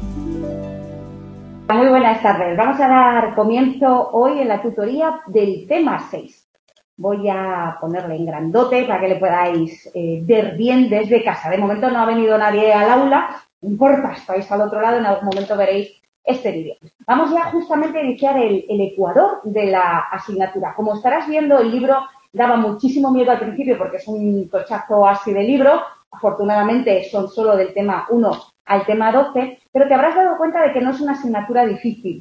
Muy buenas tardes. Vamos a dar comienzo hoy en la tutoría del tema 6. Voy a ponerle en grandote para que le podáis ver bien desde casa. De momento no ha venido nadie al aula, no importa, estáis al otro lado, en algún momento veréis este vídeo. Vamos ya justamente a iniciar el ecuador de la asignatura. Como estarás viendo, el libro daba muchísimo miedo al principio porque es un tochazo así de libro. Afortunadamente son solo del tema 1 al tema 12, pero te habrás dado cuenta de que no es una asignatura difícil.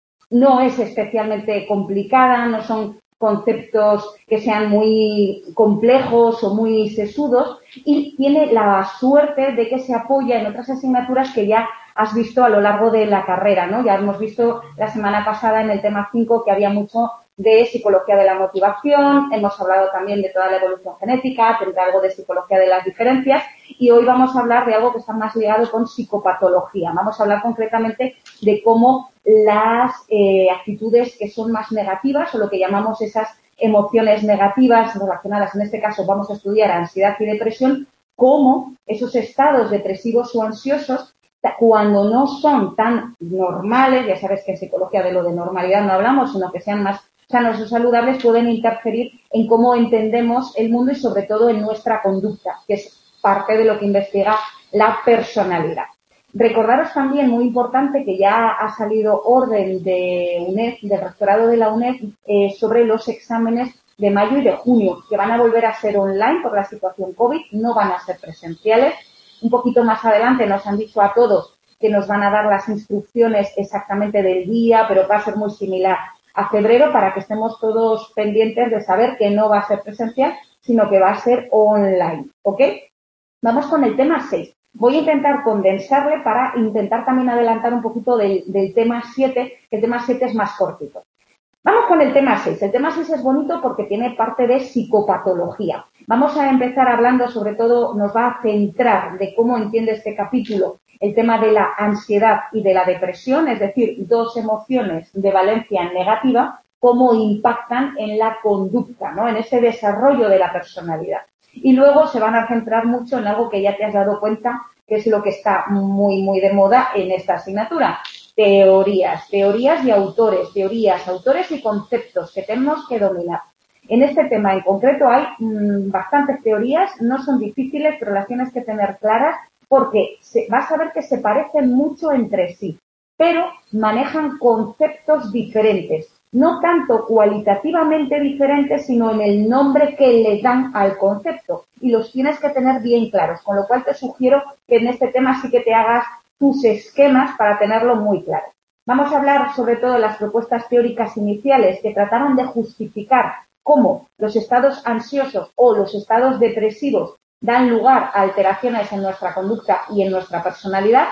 No es especialmente complicada, no son conceptos que sean muy complejos o muy sesudos y tiene la suerte de que se apoya en otras asignaturas que ya has visto a lo largo de la carrera, ¿no? Ya hemos visto la semana pasada en el tema 5 que había mucho de psicología de la motivación, hemos hablado también de toda la evolución genética, tendrá algo de psicología de las diferencias y hoy vamos a hablar de algo que está más ligado con psicopatología. Vamos a hablar concretamente de cómo las actitudes que son más negativas o lo que llamamos esas emociones negativas relacionadas, en este caso vamos a estudiar ansiedad y depresión, cómo esos estados depresivos o ansiosos, cuando no son tan normales, ya sabes que en psicología de lo de normalidad no hablamos, sino que sean más sanos o saludables, pueden interferir en cómo entendemos el mundo y sobre todo en nuestra conducta, que es parte de lo que investiga la personalidad. Recordaros también, muy importante, que ya ha salido orden de UNED, del rectorado de la UNED, sobre los exámenes de mayo y de junio, que van a volver a ser online por la situación COVID, no van a ser presenciales. Un poquito más adelante nos han dicho a todos que nos van a dar las instrucciones exactamente del día, pero va a ser muy similar a febrero para que estemos todos pendientes de saber que no va a ser presencial, sino que va a ser online, ¿ok? Vamos con el tema 6. Voy a intentar condensarle para intentar también adelantar un poquito del tema 7, que el tema 7 es más cortito. Vamos con el tema 6. El tema 6 es bonito porque tiene parte de psicopatología. Vamos a empezar hablando, sobre todo, nos va a centrar de cómo entiende este capítulo el tema de la ansiedad y de la depresión, es decir, dos emociones de valencia negativa, cómo impactan en la conducta, ¿no? En ese desarrollo de la personalidad. Y luego se van a centrar mucho en algo que ya te has dado cuenta que es lo que está muy, muy de moda en esta asignatura. Teorías y autores, autores y conceptos que tenemos que dominar. En este tema en concreto hay bastantes teorías, no son difíciles, pero las tienes que tener claras porque vas a ver que se parecen mucho entre sí, pero manejan conceptos diferentes. No tanto cualitativamente diferentes, sino en el nombre que le dan al concepto. Y los tienes que tener bien claros, con lo cual te sugiero que en este tema sí que te hagas tus esquemas para tenerlo muy claro. Vamos a hablar sobre todo de las propuestas teóricas iniciales que trataban de justificar cómo los estados ansiosos o los estados depresivos dan lugar a alteraciones en nuestra conducta y en nuestra personalidad.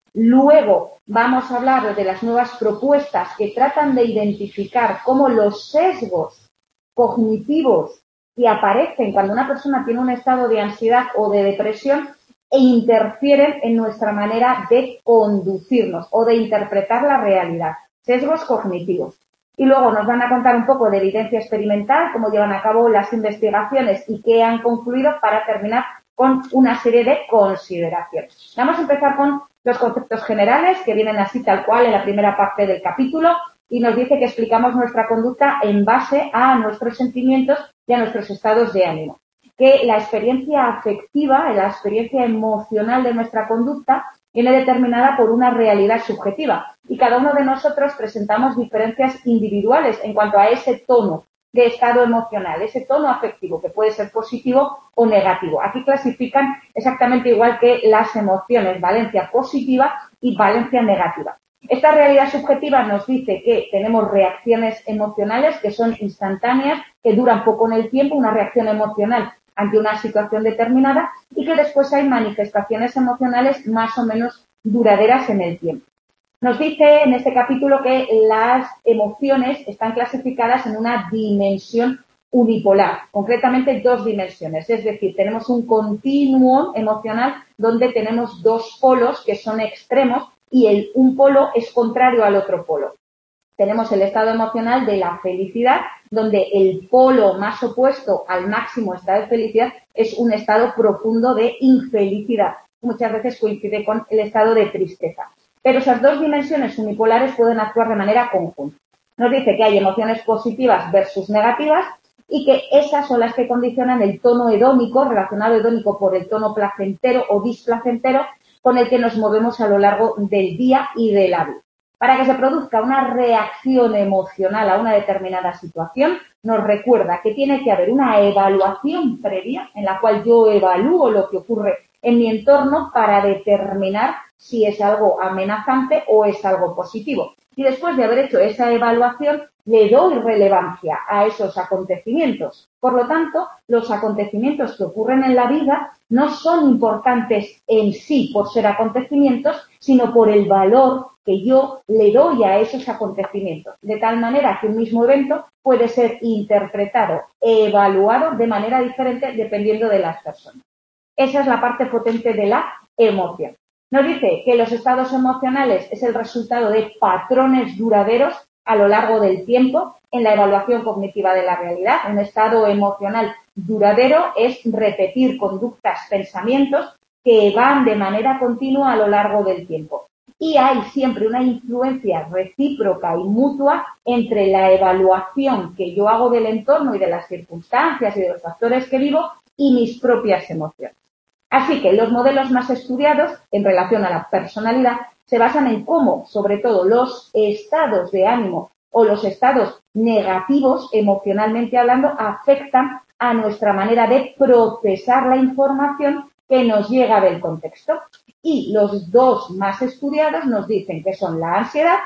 Luego vamos a hablar de las nuevas propuestas que tratan de identificar cómo los sesgos cognitivos que aparecen cuando una persona tiene un estado de ansiedad o de depresión e interfieren en nuestra manera de conducirnos o de interpretar la realidad. Sesgos cognitivos. Y luego nos van a contar un poco de evidencia experimental, cómo llevan a cabo las investigaciones y qué han concluido para terminar con una serie de consideraciones. Vamos a empezar con los conceptos generales que vienen así tal cual en la primera parte del capítulo y nos dice que explicamos nuestra conducta en base a nuestros sentimientos y a nuestros estados de ánimo. Que la experiencia afectiva, la experiencia emocional de nuestra conducta viene determinada por una realidad subjetiva y cada uno de nosotros presentamos diferencias individuales en cuanto a ese tono de estado emocional, ese tono afectivo que puede ser positivo o negativo. Aquí clasifican exactamente igual que las emociones, valencia positiva y valencia negativa. Esta realidad subjetiva nos dice que tenemos reacciones emocionales que son instantáneas, que duran poco en el tiempo, una reacción emocional ante una situación determinada y que después hay manifestaciones emocionales más o menos duraderas en el tiempo. Nos dice en este capítulo que las emociones están clasificadas en una dimensión unipolar, concretamente dos dimensiones, es decir, tenemos un continuum emocional donde tenemos dos polos que son extremos y un polo es contrario al otro polo. Tenemos el estado emocional de la felicidad, donde el polo más opuesto al máximo estado de felicidad es un estado profundo de infelicidad. Muchas veces coincide con el estado de tristeza. pero esas dos dimensiones unipolares pueden actuar de manera conjunta. Nos dice que hay emociones positivas versus negativas y que esas son las que condicionan el tono hedónico, relacionado hedónico por el tono placentero o displacentero, con el que nos movemos a lo largo del día y de la vida. Para que se produzca una reacción emocional a una determinada situación, nos recuerda que tiene que haber una evaluación previa en la cual yo evalúo lo que ocurre en mi entorno para determinar si es algo amenazante o es algo positivo. Y después de haber hecho esa evaluación, le doy relevancia a esos acontecimientos. Por lo tanto, los acontecimientos que ocurren en la vida no son importantes en sí por ser acontecimientos, sino por el valor que yo le doy a esos acontecimientos. De tal manera que un mismo evento puede ser interpretado, evaluado de manera diferente dependiendo de las personas. Esa es la parte potente de la emoción. Nos dice que los estados emocionales es el resultado de patrones duraderos a lo largo del tiempo en la evaluación cognitiva de la realidad. Un estado emocional duradero es repetir conductas, pensamientos que van de manera continua a lo largo del tiempo. Y hay siempre una influencia recíproca y mutua entre la evaluación que yo hago del entorno y de las circunstancias y de los factores que vivo y mis propias emociones. Así que los modelos más estudiados en relación a la personalidad se basan en cómo, sobre todo, los estados de ánimo o los estados negativos, emocionalmente hablando, afectan a nuestra manera de procesar la información que nos llega del contexto. Y los dos más estudiados nos dicen que son la ansiedad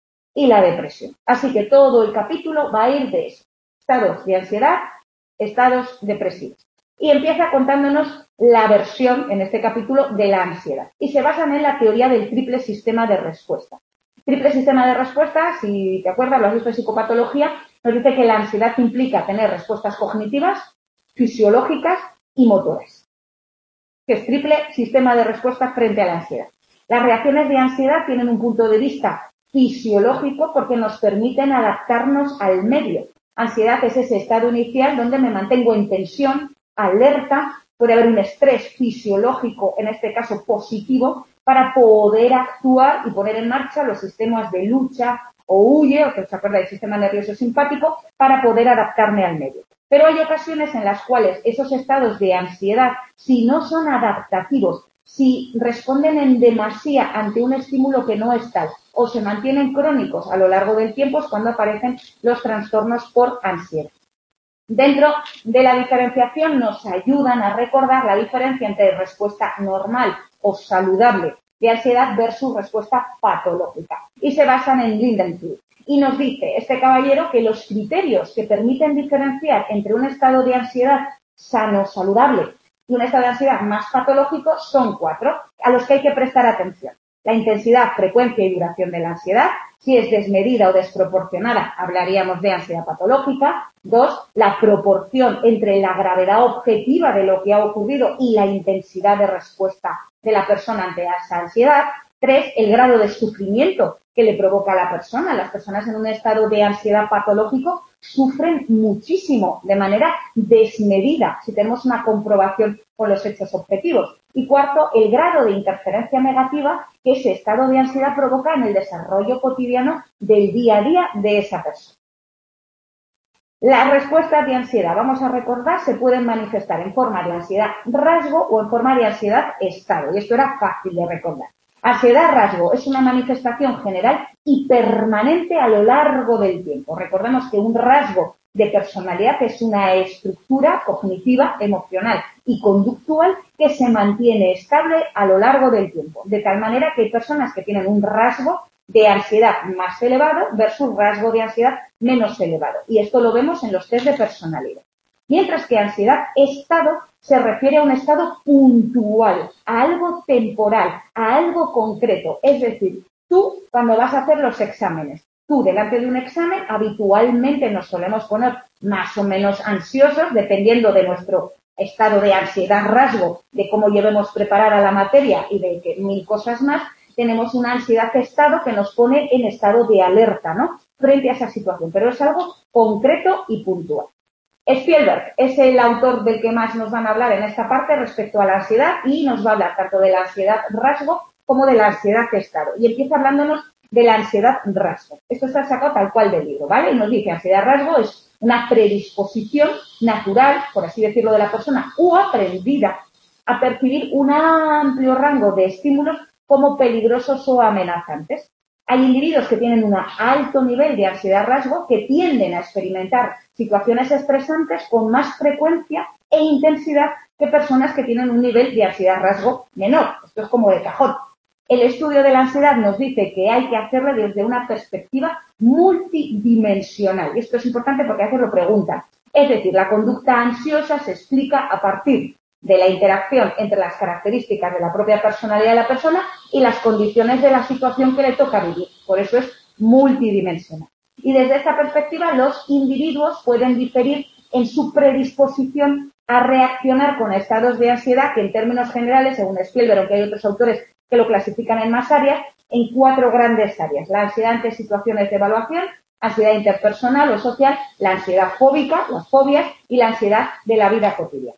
y la depresión. Así que todo el capítulo va a ir de eso. Estados de ansiedad, estados depresivos. Y empieza contándonos la versión, en este capítulo, de la ansiedad. Y se basan en la teoría del triple sistema de respuesta. Triple sistema de respuesta, si te acuerdas, lo has visto en psicopatología, nos dice que la ansiedad implica tener respuestas cognitivas, fisiológicas y motoras. Que es triple sistema de respuesta frente a la ansiedad. Las reacciones de ansiedad tienen un punto de vista fisiológico porque nos permiten adaptarnos al medio. Ansiedad es ese estado inicial donde me mantengo en tensión, alerta, puede haber un estrés fisiológico, en este caso positivo, para poder actuar y poner en marcha los sistemas de lucha o huye, o que se acuerda del sistema nervioso simpático, para poder adaptarme al medio. Pero hay ocasiones en las cuales esos estados de ansiedad, si no son adaptativos, si responden en demasía ante un estímulo que no es tal, o se mantienen crónicos a lo largo del tiempo, es cuando aparecen los trastornos por ansiedad. Dentro de la diferenciación nos ayudan a recordar la diferencia entre respuesta normal o saludable de ansiedad versus respuesta patológica. Y se basan en Lindenfield. Y nos dice este caballero que los criterios que permiten diferenciar entre un estado de ansiedad sano, saludable, y un estado de ansiedad más patológico son 4, a los que hay que prestar atención. La intensidad, frecuencia y duración de la ansiedad. Si es desmedida o desproporcionada, hablaríamos de ansiedad patológica. 2, la proporción entre la gravedad objetiva de lo que ha ocurrido y la intensidad de respuesta de la persona ante esa ansiedad. 3, el grado de sufrimiento que le provoca a la persona. Las personas en un estado de ansiedad patológico sufren muchísimo, de manera desmedida, si tenemos una comprobación con los hechos objetivos. Y 4, el grado de interferencia negativa que ese estado de ansiedad provoca en el desarrollo cotidiano del día a día de esa persona. Las respuestas de ansiedad, vamos a recordar, se pueden manifestar en forma de ansiedad rasgo o en forma de ansiedad estado. Y esto era fácil de recordar. Ansiedad rasgo es una manifestación general y permanente a lo largo del tiempo. Recordemos que un rasgo de personalidad es una estructura cognitiva, emocional y conductual que se mantiene estable a lo largo del tiempo. De tal manera que hay personas que tienen un rasgo de ansiedad más elevado versus rasgo de ansiedad menos elevado. Y esto lo vemos en los test de personalidad. Mientras que ansiedad estado se refiere a un estado puntual, a algo temporal, a algo concreto. Es decir, tú cuando vas a hacer los exámenes, tú delante de un examen habitualmente nos solemos poner más o menos ansiosos dependiendo de nuestro estado de ansiedad rasgo, de cómo llevemos preparada la materia y de que mil cosas más. Tenemos una ansiedad estado que nos pone en estado de alerta, ¿no? Frente a esa situación, pero es algo concreto y puntual. Spielberg es el autor del que más nos van a hablar en esta parte respecto a la ansiedad y nos va a hablar tanto de la ansiedad rasgo como de la ansiedad estado. Y empieza hablándonos de la ansiedad rasgo. Esto está sacado tal cual del libro, ¿vale? Y nos dice, ansiedad rasgo es una predisposición natural, por así decirlo, de la persona o aprendida a percibir un amplio rango de estímulos como peligrosos o amenazantes. Hay individuos que tienen un alto nivel de ansiedad rasgo que tienden a experimentar situaciones estresantes con más frecuencia e intensidad que personas que tienen un nivel de ansiedad rasgo menor. Esto es como de cajón. El estudio de la ansiedad nos dice que hay que hacerlo desde una perspectiva multidimensional. Y esto es importante porque a veces lo preguntan. Es decir, la conducta ansiosa se explica a partir de la interacción entre las características de la propia personalidad de la persona y las condiciones de la situación que le toca vivir. Por eso es multidimensional. Y desde esta perspectiva, los individuos pueden diferir en su predisposición a reaccionar con estados de ansiedad que, en términos generales, según Spielberg, aunque hay otros autores que lo clasifican en más áreas, en 4 grandes áreas. La ansiedad ante situaciones de evaluación, ansiedad interpersonal o social, la ansiedad fóbica, las fobias, y la ansiedad de la vida cotidiana.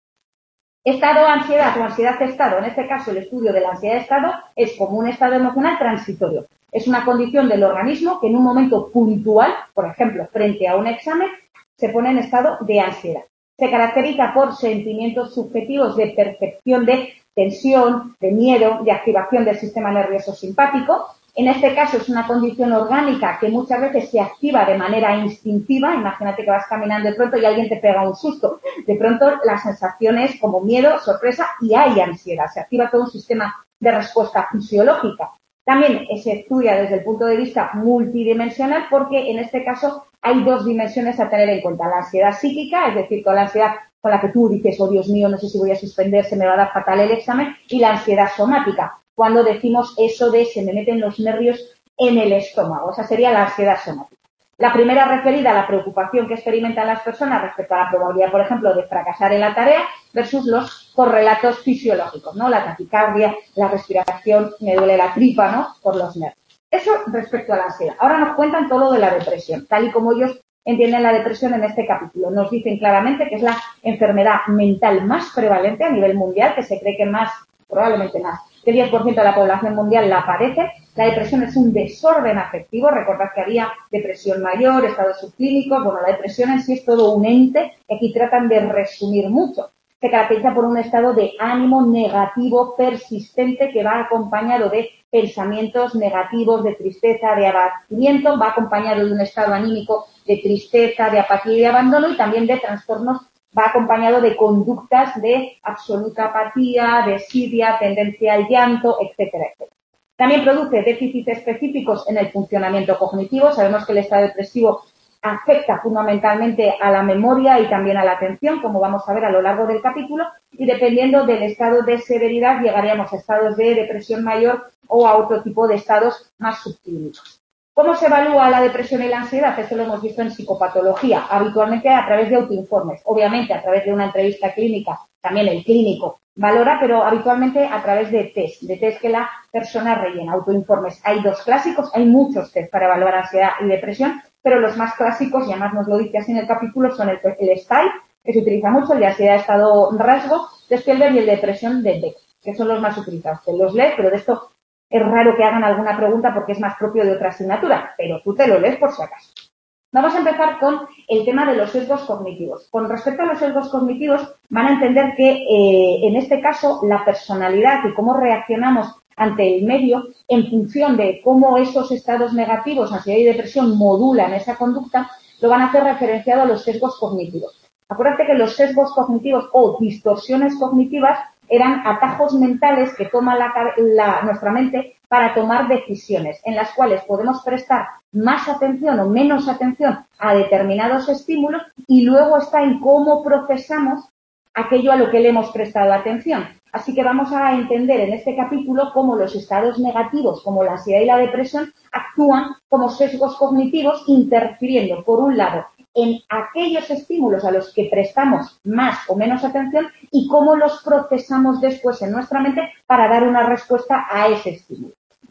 Estado ansiedad o ansiedad estado, en este caso el estudio de la ansiedad estado, es como un estado emocional transitorio. Es una condición del organismo que en un momento puntual, por ejemplo, frente a un examen, se pone en estado de ansiedad. Se caracteriza por sentimientos subjetivos de percepción de tensión, de miedo, de activación del sistema nervioso simpático. En este caso es una condición orgánica que muchas veces se activa de manera instintiva. Imagínate que vas caminando de pronto y alguien te pega un susto. De pronto la sensación es como miedo, sorpresa y hay ansiedad. Se activa todo un sistema de respuesta fisiológica. También se estudia desde el punto de vista multidimensional porque en este caso hay 2 dimensiones a tener en cuenta. La ansiedad psíquica, es decir, toda la ansiedad con la que tú dices, oh Dios mío, no sé si voy a suspender, se me va a dar fatal el examen, y la ansiedad somática, cuando decimos eso de se me meten los nervios en el estómago. Esa sería la ansiedad somática. La primera referida a la preocupación que experimentan las personas respecto a la probabilidad, por ejemplo, de fracasar en la tarea versus los correlatos fisiológicos, ¿no? La taquicardia, la respiración, me duele la tripa, ¿no? Por los nervios. Eso respecto a la ansiedad. Ahora nos cuentan todo lo de la depresión, tal y como ellos entienden la depresión en este capítulo. Nos dicen claramente que es la enfermedad mental más prevalente a nivel mundial, que se cree que probablemente más del 10% de la población mundial la padece. La depresión es un desorden afectivo. Recordad que había depresión mayor, estados subclínicos. Bueno, la depresión en sí es todo un ente que aquí tratan de resumir mucho. Se caracteriza por un estado de ánimo negativo persistente que va acompañado de pensamientos negativos, de tristeza, de abatimiento, va acompañado de un estado anímico de tristeza, de apatía y de abandono y también de trastornos, va acompañado de conductas de absoluta apatía, desidia, tendencia al llanto, etcétera, etcétera. También produce déficits específicos en el funcionamiento cognitivo. Sabemos que el estado depresivo afecta fundamentalmente a la memoria y también a la atención, como vamos a ver a lo largo del capítulo, y dependiendo del estado de severidad llegaríamos a estados de depresión mayor o a otro tipo de estados más subclínicos. ¿Cómo se evalúa la depresión y la ansiedad? Esto lo hemos visto en psicopatología, habitualmente a través de autoinformes, obviamente a través de una entrevista clínica, también el clínico valora, pero habitualmente a través de test que la persona rellena, autoinformes. Hay 2 clásicos, hay muchos test para evaluar ansiedad y depresión, pero los más clásicos, y además nos lo dice así en el capítulo, son el STAI, que se utiliza mucho, el de ansiedad estado rasgo de Spielberg y el de depresión de Beck, que son los más utilizados. Te los lees, pero de esto es raro que hagan alguna pregunta porque es más propio de otra asignatura, pero tú te lo lees por si acaso. Vamos a empezar con el tema de los sesgos cognitivos. Con respecto a los sesgos cognitivos, van a entender que en este caso la personalidad y cómo reaccionamos ante el medio en función de cómo esos estados negativos, ansiedad y depresión, modulan esa conducta, lo van a hacer referenciado a los sesgos cognitivos. Acuérdate que los sesgos cognitivos o distorsiones cognitivas eran atajos mentales que toma nuestra mente para tomar decisiones, en las cuales podemos prestar más atención o menos atención a determinados estímulos y luego está en cómo procesamos aquello a lo que le hemos prestado atención. Así que vamos a entender en este capítulo cómo los estados negativos, como la ansiedad y la depresión, actúan como sesgos cognitivos, interfiriendo, por un lado, en aquellos estímulos a los que prestamos más o menos atención y cómo los procesamos después en nuestra mente para dar una respuesta a ese estímulo.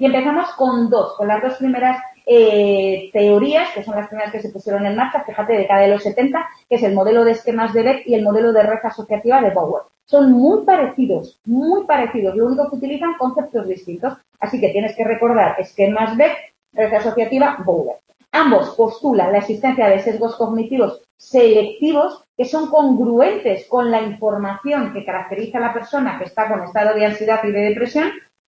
Y empezamos con las dos primeras teorías, que son las primeras que se pusieron en marcha, fíjate, de década de los 70, que es el modelo de esquemas de Beck y el modelo de red asociativa de Bower. Son muy parecidos, lo único que utilizan conceptos distintos. Así que tienes que recordar esquemas Beck, red asociativa, Bower. Ambos postulan la existencia de sesgos cognitivos selectivos que son congruentes con la información que caracteriza a la persona que está con estado de ansiedad y de depresión,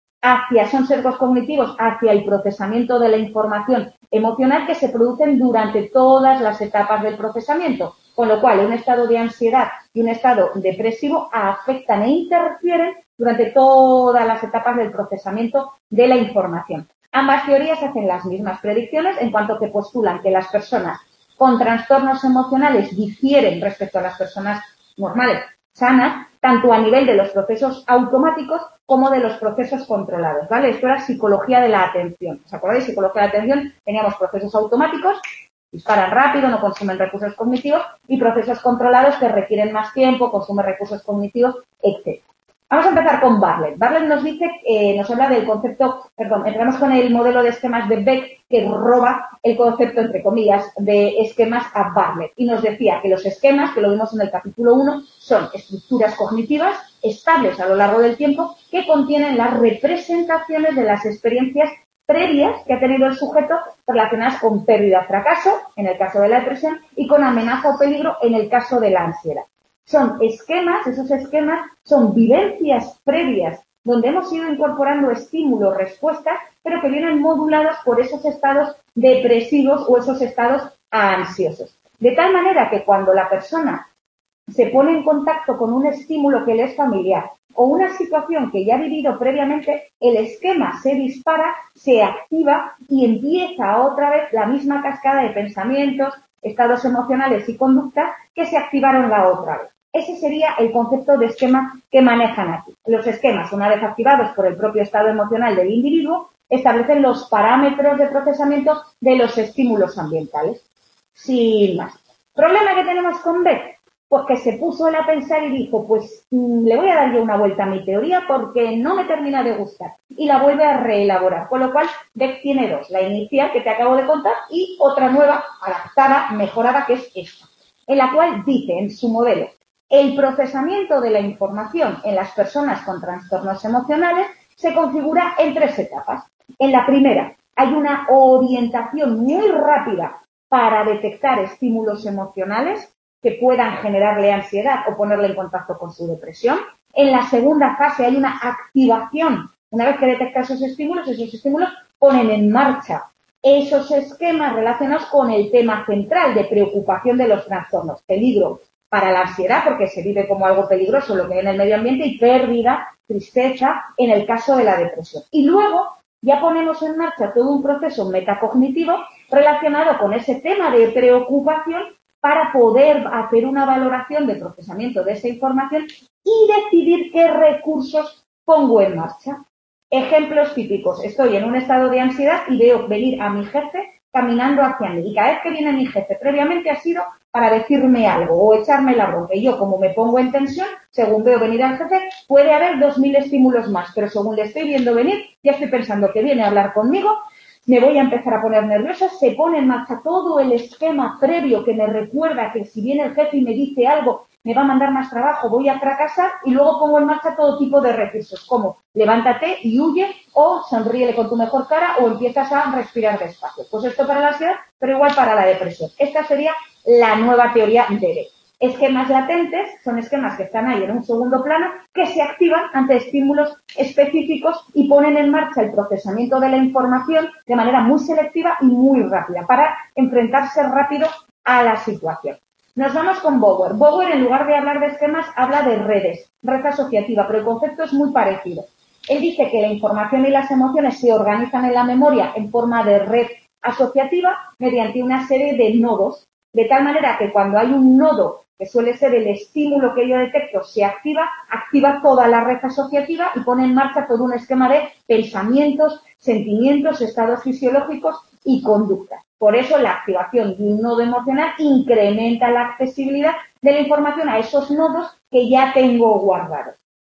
son sesgos cognitivos hacia el procesamiento de la información emocional que se producen durante todas las etapas del procesamiento, con lo cual un estado de ansiedad y un estado depresivo afectan e interfieren durante todas las etapas del procesamiento de la información. Ambas teorías hacen las mismas predicciones en cuanto que postulan que las personas con trastornos emocionales difieren respecto a las personas normales, sanas, tanto a nivel de los procesos automáticos como de los procesos controlados, ¿vale? Esto era psicología de la atención. ¿Os acordáis? Psicología de la atención, teníamos procesos automáticos, disparan rápido, no consumen recursos cognitivos, y procesos controlados que requieren más tiempo, consumen recursos cognitivos, etc. Vamos a empezar con Bartlett. Bartlett nos dice, nos habla del concepto, entramos con el modelo de esquemas de Beck que roba el concepto, entre comillas, de esquemas a Bartlett. Y nos decía que los esquemas, que lo vimos en el capítulo 1, son estructuras cognitivas estables a lo largo del tiempo que contienen las representaciones de las experiencias previas que ha tenido el sujeto relacionadas con pérdida o fracaso, en el caso de la depresión, y con amenaza o peligro, en el caso de la ansiedad. Son esquemas, esos esquemas son vivencias previas donde hemos ido incorporando estímulos, respuestas, pero que vienen modulados por esos estados depresivos o esos estados ansiosos. De tal manera que cuando la persona se pone en contacto con un estímulo que le es familiar o una situación que ya ha vivido previamente, el esquema se dispara, se activa y empieza otra vez la misma cascada de pensamientos, estados emocionales y conductas que se activaron la otra vez. Ese sería el concepto de esquema que manejan aquí. Los esquemas, una vez activados por el propio estado emocional del individuo, establecen los parámetros de procesamiento de los estímulos ambientales. Sin más. ¿Problema que tenemos con Beck? Pues que se puso él a pensar y dijo, pues le voy a dar yo una vuelta a mi teoría porque no me termina de gustar. Y la vuelve a reelaborar. Con lo cual, Beck tiene dos. La inicial que te acabo de contar y otra nueva, adaptada, mejorada, que es esta. En la cual dice en su modelo, el procesamiento de la información en las personas con trastornos emocionales se configura en 3 etapas. En la primera, hay una orientación muy rápida para detectar estímulos emocionales que puedan generarle ansiedad o ponerle en contacto con su depresión. En la segunda fase hay una activación. Una vez que detecta esos estímulos ponen en marcha esos esquemas relacionados con el tema central de preocupación de los trastornos, peligro para la ansiedad, porque se vive como algo peligroso lo que hay en el medio ambiente, y pérdida, tristeza, en el caso de la depresión. Y luego ya ponemos en marcha todo un proceso metacognitivo relacionado con ese tema de preocupación para poder hacer una valoración de procesamiento de esa información y decidir qué recursos pongo en marcha. Ejemplos típicos. Estoy en un estado de ansiedad y veo venir a mi jefe caminando hacia mí. Y cada vez que viene mi jefe, previamente ha sido para decirme algo o echarme la bronca. Y yo, como me pongo en tensión, según veo venir al jefe, puede haber 2000 estímulos más. Pero según le estoy viendo venir, ya estoy pensando que viene a hablar conmigo, me voy a empezar a poner nerviosa, se pone en marcha todo el esquema previo que me recuerda que si viene el jefe y me dice algo, me va a mandar más trabajo, voy a fracasar, y luego pongo en marcha todo tipo de recursos, como levántate y huye, o sonríele con tu mejor cara, o empiezas a respirar despacio. Pues esto para la ansiedad, pero igual para la depresión. Esta sería la nueva teoría de Beck. Esquemas latentes son esquemas que están ahí en un segundo plano, que se activan ante estímulos específicos y ponen en marcha el procesamiento de la información de manera muy selectiva y muy rápida para enfrentarse rápido a la situación. Nos vamos con Bower. Bower, en lugar de hablar de esquemas, habla de redes, red asociativa, pero el concepto es muy parecido. Él dice que la información y las emociones se organizan en la memoria en forma de red asociativa mediante una serie de nodos, de tal manera que cuando hay un nodo que suele ser el estímulo que yo detecto, se activa toda la red asociativa y pone en marcha todo un esquema de pensamientos, sentimientos, estados fisiológicos y conductas. Por eso la activación de un nodo emocional incrementa la accesibilidad de la información a esos nodos que ya tengo guardados.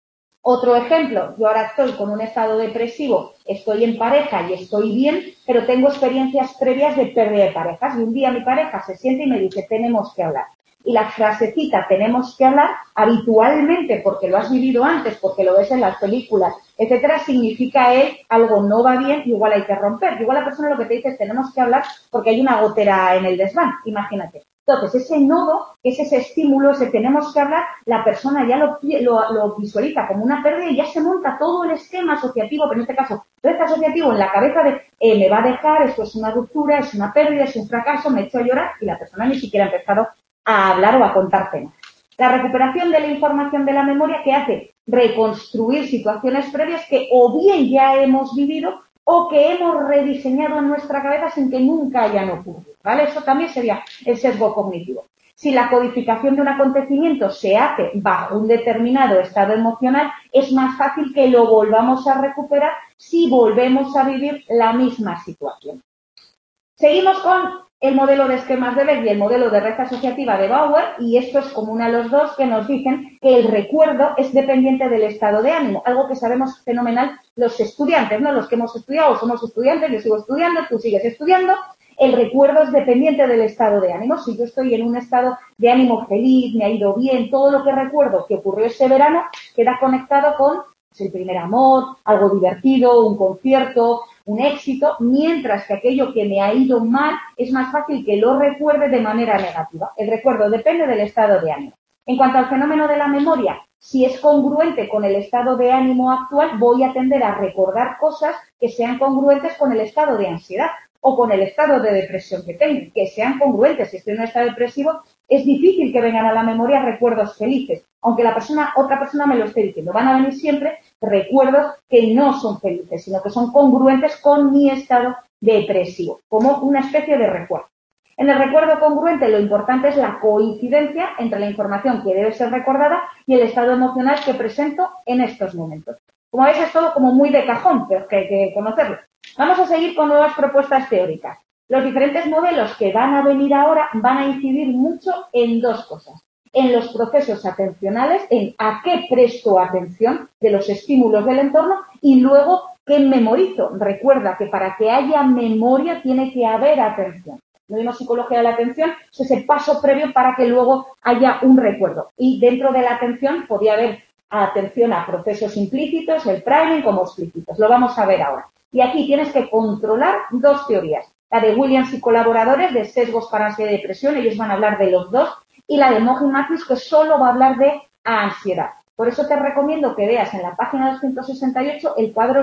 Otro ejemplo, yo ahora estoy con un estado depresivo, estoy en pareja y estoy bien, pero tengo experiencias previas de pérdida de parejas y un día mi pareja se siente y me dice, tenemos que hablar. Y la frasecita tenemos que hablar habitualmente porque lo has vivido antes, porque lo ves en las películas, etcétera, significa algo no va bien y igual hay que romper. Igual la persona lo que te dice es tenemos que hablar porque hay una gotera en el desván, imagínate. Entonces, ese nodo, que es ese estímulo, ese tenemos que hablar, la persona ya lo visualiza como una pérdida y ya se monta todo el esquema asociativo, pero en este caso, todo este asociativo en la cabeza de me va a dejar, esto es una ruptura, es una pérdida, es un fracaso, me echo a llorar y la persona ni siquiera ha empezado a hablar o a contar temas. La recuperación de la información de la memoria que hace reconstruir situaciones previas que o bien ya hemos vivido o que hemos rediseñado en nuestra cabeza sin que nunca hayan ocurrido, ¿vale? Eso también sería el sesgo cognitivo. Si la codificación de un acontecimiento se hace bajo un determinado estado emocional, es más fácil que lo volvamos a recuperar si volvemos a vivir la misma situación. Seguimos con el modelo de esquemas de Beck y el modelo de red asociativa de Bauer, y esto es común a los dos, que nos dicen que el recuerdo es dependiente del estado de ánimo, algo que sabemos fenomenal los estudiantes, ¿no? Los que hemos estudiado, somos estudiantes, yo sigo estudiando, tú sigues estudiando, el recuerdo es dependiente del estado de ánimo. Si yo estoy en un estado de ánimo feliz, me ha ido bien, todo lo que recuerdo que ocurrió ese verano queda conectado con el primer amor, algo divertido, un concierto, un éxito, mientras que aquello que me ha ido mal es más fácil que lo recuerde de manera negativa. El recuerdo depende del estado de ánimo. En cuanto al fenómeno de la memoria, si es congruente con el estado de ánimo actual, voy a tender a recordar cosas que sean congruentes con el estado de ansiedad o con el estado de depresión que tengo, que sean congruentes. Si estoy en un estado depresivo, es difícil que vengan a la memoria recuerdos felices, aunque otra persona me lo esté diciendo. Van a venir siempre recuerdos que no son felices, sino que son congruentes con mi estado depresivo, como una especie de recuerdo. En el recuerdo congruente lo importante es la coincidencia entre la información que debe ser recordada y el estado emocional que presento en estos momentos. Como veis, es todo como muy de cajón, pero que hay que conocerlo. Vamos a seguir con nuevas propuestas teóricas. Los diferentes modelos que van a venir ahora van a incidir mucho en dos cosas. En los procesos atencionales, en a qué presto atención de los estímulos del entorno y luego qué memorizo. Recuerda que para que haya memoria tiene que haber atención. No vimos psicología de la atención, es ese paso previo para que luego haya un recuerdo. Y dentro de la atención podría haber atención a procesos implícitos, el priming como explícitos. Lo vamos a ver ahora. Y aquí tienes que controlar dos teorías. La de Williams y colaboradores de sesgos para ansiedad y depresión, ellos van a hablar de los dos, y la de Mohin Matthews, que solo va a hablar de ansiedad. Por eso te recomiendo que veas en la página 268 el cuadro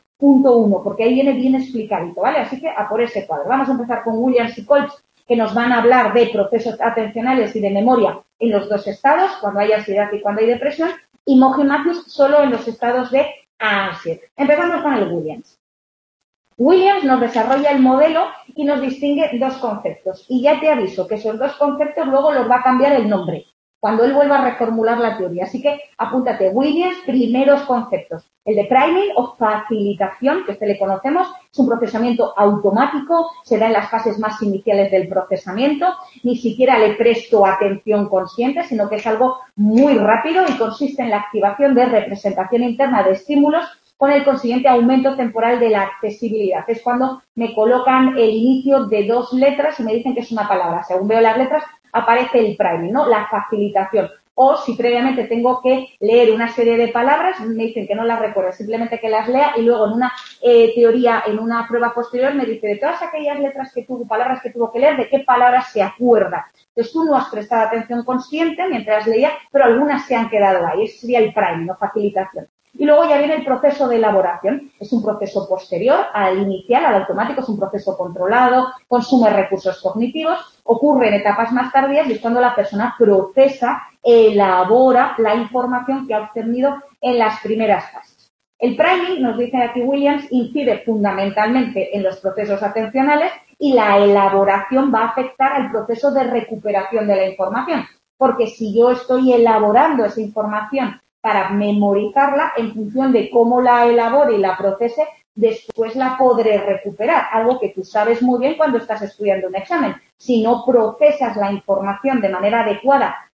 6.1, porque ahí viene bien explicadito, ¿vale? Así que a por ese cuadro. Vamos a empezar con Williams y Kolb, que nos van a hablar de procesos atencionales y de memoria en los dos estados, cuando hay ansiedad y cuando hay depresión, y Mohin Matthews solo en los estados de ansiedad. Empezamos con el Williams. Williams nos desarrolla el modelo y nos distingue dos conceptos. Y ya te aviso que esos dos conceptos luego los va a cambiar el nombre, cuando él vuelva a reformular la teoría. Así que apúntate, Williams, primeros conceptos. El de priming o facilitación, que le conocemos, es un procesamiento automático, se da en las fases más iniciales del procesamiento, ni siquiera le presto atención consciente, sino que es algo muy rápido y consiste en la activación de representación interna de estímulos con el consiguiente aumento temporal de la accesibilidad. Es cuando me colocan el inicio de dos letras y me dicen que es una palabra. Según veo las letras, aparece el priming, ¿no? La facilitación. O si previamente tengo que leer una serie de palabras, me dicen que no las recuerde, simplemente que las lea y luego en una teoría, en una prueba posterior, me dice de todas aquellas letras que tuvo, palabras que tuvo que leer, de qué palabras se acuerda. Entonces tú no has prestado atención consciente mientras leía, pero algunas se han quedado ahí. Ese sería el priming o facilitación. Y luego ya viene el proceso de elaboración. Es un proceso posterior al inicial, al automático, es un proceso controlado, consume recursos cognitivos, ocurre en etapas más tardías y es cuando la persona procesa, elabora la información que ha obtenido en las primeras fases. El priming, nos dice aquí Williams, incide fundamentalmente en los procesos atencionales y la elaboración va a afectar al proceso de recuperación de la información. Porque si yo estoy elaborando esa información para memorizarla, en función de cómo la elabore y la procese, después la podré recuperar, algo que tú sabes muy bien cuando estás estudiando un examen. Si no procesas la información de manera adecuada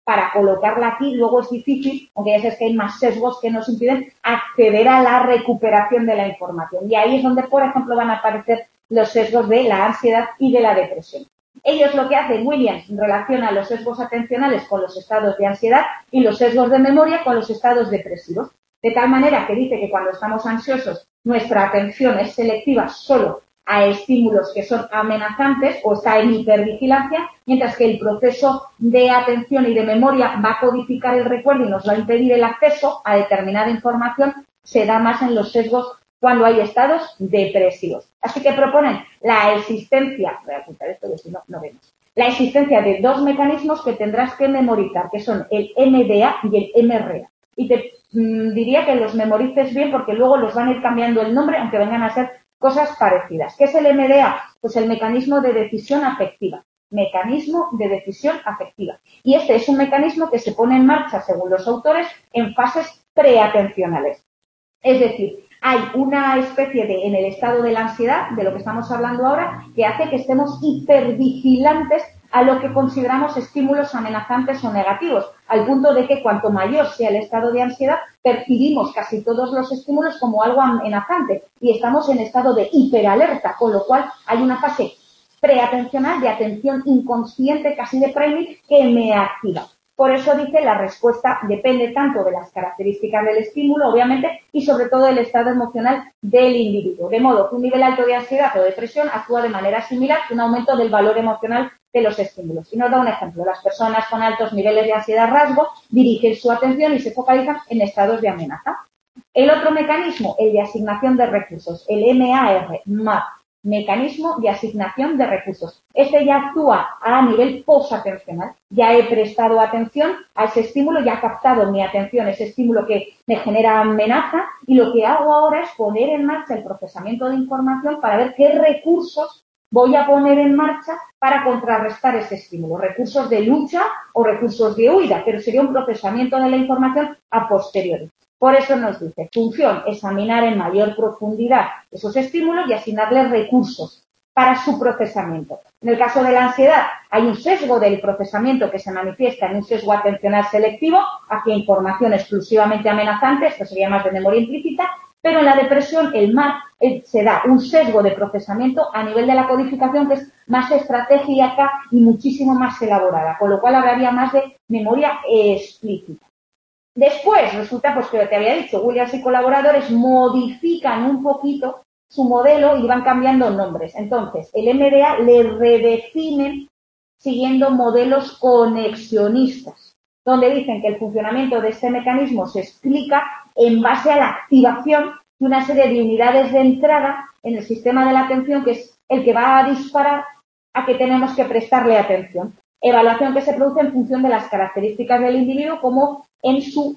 para colocarla aquí, luego es difícil, aunque ya sabes que hay más sesgos que nos impiden acceder a la recuperación de la información. Y ahí es donde, por ejemplo, van a aparecer los sesgos de la ansiedad y de la depresión. Ellos lo que hacen, Williams, relaciona los sesgos atencionales con los estados de ansiedad y los sesgos de memoria con los estados depresivos. De tal manera que dice que cuando estamos ansiosos, nuestra atención es selectiva solo a estímulos que son amenazantes o está en hipervigilancia, mientras que el proceso de atención y de memoria va a codificar el recuerdo y nos va a impedir el acceso a determinada información, se da más en los sesgos cuando hay estados depresivos. Así que proponen la existencia, voy a apuntar esto que si no, no vemos, la existencia de dos mecanismos que tendrás que memorizar, que son el MDA y el MRA. Y te diría que los memorices bien porque luego los van a ir cambiando el nombre, aunque vengan a ser cosas parecidas. ¿Qué es el MDA? Pues el mecanismo de decisión afectiva. Mecanismo de decisión afectiva. Y este es un mecanismo que se pone en marcha, según los autores, en fases preatencionales. Es decir, hay una especie de, en el estado de la ansiedad, de lo que estamos hablando ahora, que hace que estemos hipervigilantes a lo que consideramos estímulos amenazantes o negativos, al punto de que cuanto mayor sea el estado de ansiedad, percibimos casi todos los estímulos como algo amenazante y estamos en estado de hiperalerta, con lo cual hay una fase preatencional de atención inconsciente, casi de priming, que me activa. Por eso dice la respuesta depende tanto de las características del estímulo, obviamente, y sobre todo del estado emocional del individuo. De modo que un nivel alto de ansiedad o depresión actúa de manera similar que un aumento del valor emocional de los estímulos. Y nos da un ejemplo. Las personas con altos niveles de ansiedad rasgo dirigen su atención y se focalizan en estados de amenaza. El otro mecanismo, el de asignación de recursos, el MAR, mecanismo de asignación de recursos. Este ya actúa a nivel posatencional. Ya he prestado atención a ese estímulo, ya he captado mi atención, ese estímulo que me genera amenaza, y lo que hago ahora es poner en marcha el procesamiento de información para ver qué recursos voy a poner en marcha para contrarrestar ese estímulo. Recursos de lucha o recursos de huida, pero sería un procesamiento de la información a posteriori. Por eso nos dice, función, examinar en mayor profundidad esos estímulos y asignarles recursos para su procesamiento. En el caso de la ansiedad, hay un sesgo del procesamiento que se manifiesta en un sesgo atencional selectivo hacia información exclusivamente amenazante, esto sería más de memoria implícita, pero en la depresión, el MAR, se da un sesgo de procesamiento a nivel de la codificación que es más estratégica y muchísimo más elaborada, con lo cual hablaría más de memoria explícita. Después, resulta pues que te había dicho, Williams y colaboradores modifican un poquito su modelo y van cambiando nombres. Entonces, el MDA le redefinen siguiendo modelos conexionistas, donde dicen que el funcionamiento de este mecanismo se explica en base a la activación de una serie de unidades de entrada en el sistema de la atención, que es el que va a disparar a que tenemos que prestarle atención. Evaluación que se produce en función de las características del individuo como es su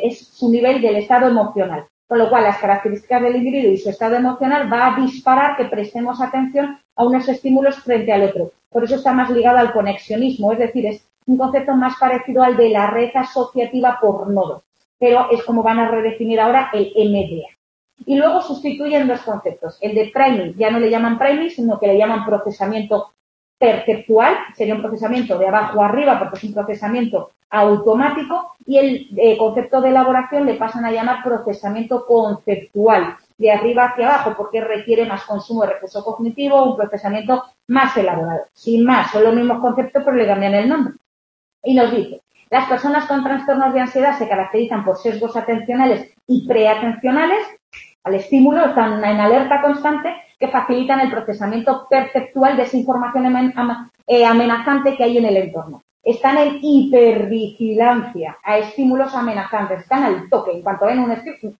nivel del estado emocional. Con lo cual, las características del individuo y su estado emocional va a disparar que prestemos atención a unos estímulos frente al otro. Por eso está más ligado al conexionismo, es decir, es un concepto más parecido al de la red asociativa por nodos, pero es como van a redefinir ahora el MDA. Y luego sustituyen dos conceptos. El de priming, ya no le llaman priming, sino que le llaman procesamiento perceptual, sería un procesamiento de abajo a arriba porque es un procesamiento automático, y el concepto de elaboración le pasan a llamar procesamiento conceptual, de arriba hacia abajo, porque requiere más consumo de recurso cognitivo, un procesamiento más elaborado. Sin más, son los mismos conceptos, pero le cambian el nombre. Y nos dice, las personas con trastornos de ansiedad se caracterizan por sesgos atencionales y preatencionales al estímulo, están en alerta constante, que facilitan el procesamiento perceptual de esa información amenazante que hay en el entorno. Están en hipervigilancia a estímulos amenazantes, están al toque, en cuanto ven un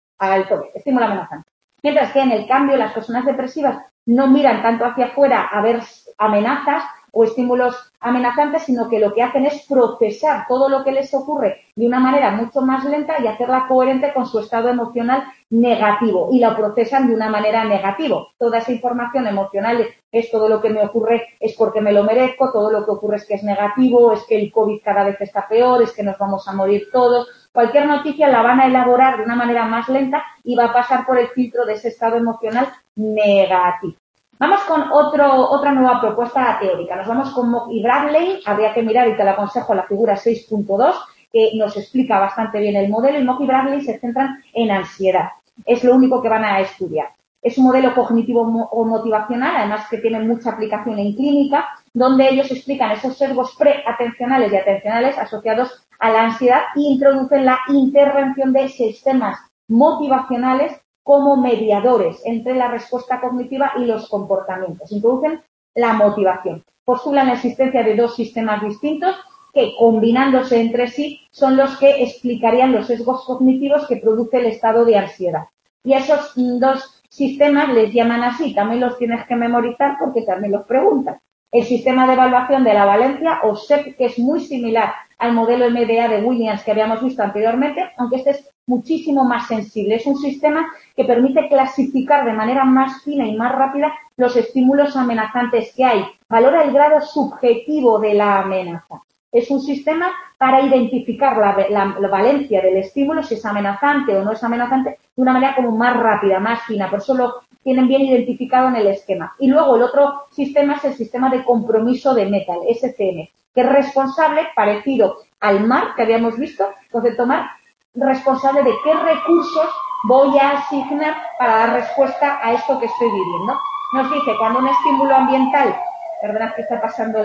estímulo amenazante. Mientras que en el cambio las personas depresivas no miran tanto hacia afuera a ver amenazas o estímulos amenazantes, sino que lo que hacen es procesar todo lo que les ocurre de una manera mucho más lenta y hacerla coherente con su estado emocional negativo, y la procesan de una manera negativa. Toda esa información emocional es todo lo que me ocurre es porque me lo merezco, todo lo que ocurre es que es negativo, es que el COVID cada vez está peor, es que nos vamos a morir todos. Cualquier noticia la van a elaborar de una manera más lenta y va a pasar por el filtro de ese estado emocional negativo. Vamos con otra nueva propuesta teórica. Nos vamos con Mock y Bradley. Habría que mirar, y te lo aconsejo, la figura 6.2, que nos explica bastante bien el modelo. Y Mock y Bradley se centran en ansiedad. Es lo único que van a estudiar. Es un modelo cognitivo o motivacional, además que tiene mucha aplicación en clínica, donde ellos explican esos sesgos preatencionales y atencionales asociados a la ansiedad e introducen la intervención de sistemas motivacionales como mediadores entre la respuesta cognitiva y los comportamientos. Introducen la motivación. Postulan la existencia de dos sistemas distintos que, combinándose entre sí, son los que explicarían los sesgos cognitivos que produce el estado de ansiedad. Y a esos dos sistemas les llaman así. También los tienes que memorizar porque también los preguntan. El sistema de evaluación de la valencia, o SEP, que es muy similar al modelo MDA de Williams que habíamos visto anteriormente, aunque este es muchísimo más sensible. Es un sistema que permite clasificar de manera más fina y más rápida los estímulos amenazantes que hay. Valora el grado subjetivo de la amenaza. Es un sistema para identificar la valencia del estímulo, si es amenazante o no es amenazante, de una manera como más rápida, más fina. Por eso lo tienen bien identificado en el esquema. Y luego el otro sistema es el sistema de compromiso de meta, el SCM, que es responsable, parecido al MAR que habíamos visto, concepto MAR, responsable de qué recursos voy a asignar para dar respuesta a esto que estoy viviendo. Nos dice, cuando un estímulo ambiental, perdonad que está pasando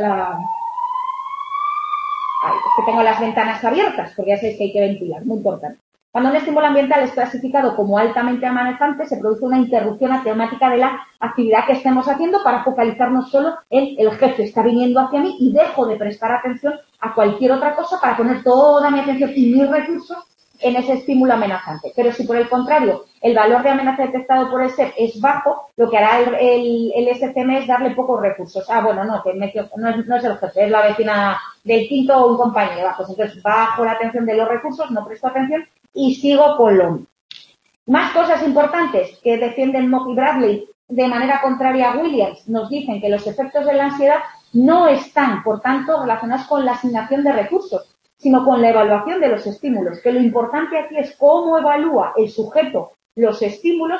es que tengo las ventanas abiertas, porque ya sabéis que hay que ventilar, muy importante. Cuando un estímulo ambiental es clasificado como altamente amenazante, se produce una interrupción automática de la actividad que estemos haciendo para focalizarnos solo en el jefe está viniendo hacia mí y dejo de prestar atención a cualquier otra cosa para poner toda mi atención y mis recursos en ese estímulo amenazante. Pero si por el contrario el valor de amenaza detectado por el SEP es bajo, lo que hará el SCM es darle pocos recursos. Bueno, no, que no es el jefe, es la vecina del quinto o un compañero. Pues entonces bajo la atención de los recursos, no presto atención y sigo con lo mismo. Más cosas importantes que defienden Mock y Bradley de manera contraria a Williams. Nos dicen que los efectos de la ansiedad no están, por tanto, relacionados con la asignación de recursos, sino con la evaluación de los estímulos, que lo importante aquí es cómo evalúa el sujeto los estímulos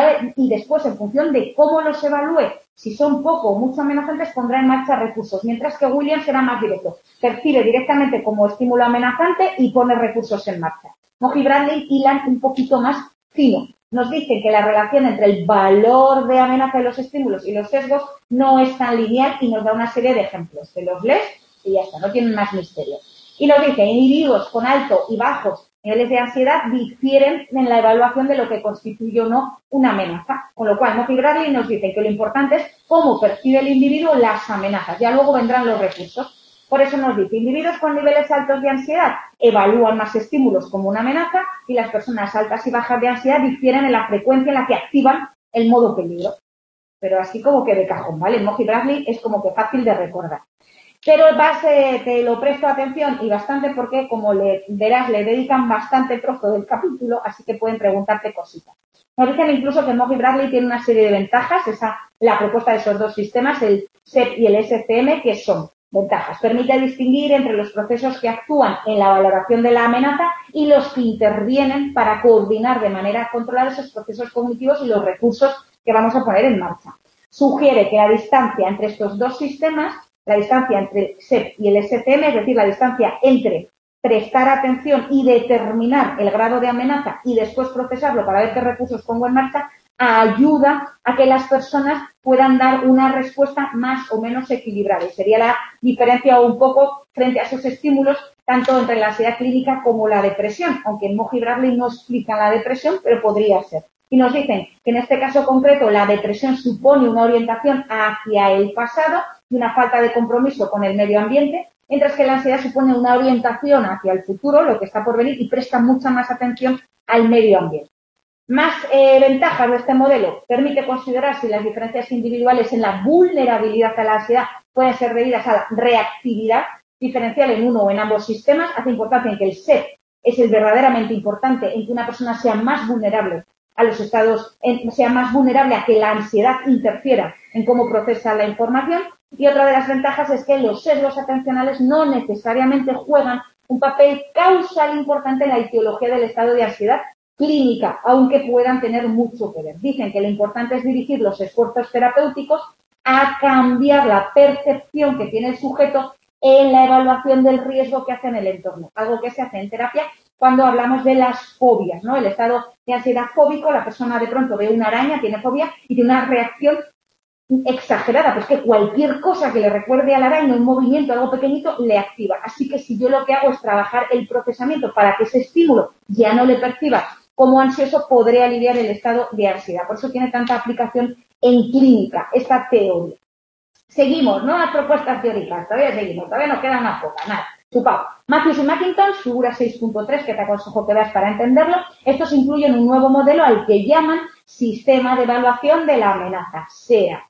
y después, en función de cómo los evalúe, si son poco o mucho amenazantes, pondrá en marcha recursos, mientras que Williams será más directo, percibe directamente como estímulo amenazante y pone recursos en marcha. Mock y Bradley hilan un poquito más fino. Nos dicen que la relación entre el valor de amenaza de los estímulos y los sesgos no es tan lineal y nos da una serie de ejemplos. Que los lees y ya está, no tienen más misterio. Y nos dice, individuos con alto y bajos niveles de ansiedad difieren en la evaluación de lo que constituye o no una amenaza. Con lo cual, Mock y Bradley nos dicen que lo importante es cómo percibe el individuo las amenazas. Ya luego vendrán los recursos. Por eso nos dice, individuos con niveles altos de ansiedad evalúan más estímulos como una amenaza y las personas altas y bajas de ansiedad difieren en la frecuencia en la que activan el modo peligro. Pero así como que de cajón, ¿vale? Mock y Bradley es como que fácil de recordar. Pero te lo presto atención y bastante porque, como verás, le dedican bastante trozo del capítulo, así que pueden preguntarte cositas. Nos dicen incluso que Mock y Bradley tienen una serie de ventajas, la propuesta de esos dos sistemas, el SEP y el SCM, que son ventajas. Permite distinguir entre los procesos que actúan en la valoración de la amenaza y los que intervienen para coordinar de manera controlada esos procesos cognitivos y los recursos que vamos a poner en marcha. Sugiere que la distancia entre estos dos sistemas, la distancia entre el SEP y el SCM, es decir, la distancia entre prestar atención y determinar el grado de amenaza y después procesarlo para ver qué recursos pongo en marcha, ayuda a que las personas puedan dar una respuesta más o menos equilibrada. Y sería la diferencia un poco frente a esos estímulos, tanto entre la ansiedad clínica como la depresión, aunque en Mock y Bradley no explican la depresión, pero podría ser. Y nos dicen que en este caso concreto la depresión supone una orientación hacia el pasado y una falta de compromiso con el medio ambiente, mientras que la ansiedad supone una orientación hacia el futuro, lo que está por venir, y presta mucha más atención al medio ambiente. Más ventajas de este modelo. Permite considerar si las diferencias individuales en la vulnerabilidad a la ansiedad pueden ser debidas a la reactividad diferencial en uno o en ambos sistemas. Hace importancia en que el SEP es el verdaderamente importante en que una persona sea más vulnerable a los estados, sea más vulnerable a que la ansiedad interfiera en cómo procesa la información. Y otra de las ventajas es que los sesgos atencionales no necesariamente juegan un papel causal importante en la etiología del estado de ansiedad, clínica, aunque puedan tener mucho que ver. Dicen que lo importante es dirigir los esfuerzos terapéuticos a cambiar la percepción que tiene el sujeto en la evaluación del riesgo que hace en el entorno, algo que se hace en terapia cuando hablamos de las fobias, ¿no? El estado de ansiedad fóbico, la persona de pronto ve una araña, tiene fobia y tiene una reacción exagerada, pues que cualquier cosa que le recuerde a la araña, un movimiento, algo pequeñito, le activa. Así que si yo lo que hago es trabajar el procesamiento para que ese estímulo ya no le perciba como ansioso, podré aliviar el estado de ansiedad. Por eso tiene tanta aplicación en clínica esta teoría. Seguimos, ¿no? Las propuestas teóricas, todavía seguimos, todavía nos queda una poca, nada. Chupado. Matthews y McIntosh, figura 6.3, que te aconsejo que veas para entenderlo. Estos incluyen un nuevo modelo al que llaman Sistema de Evaluación de la Amenaza, SEA.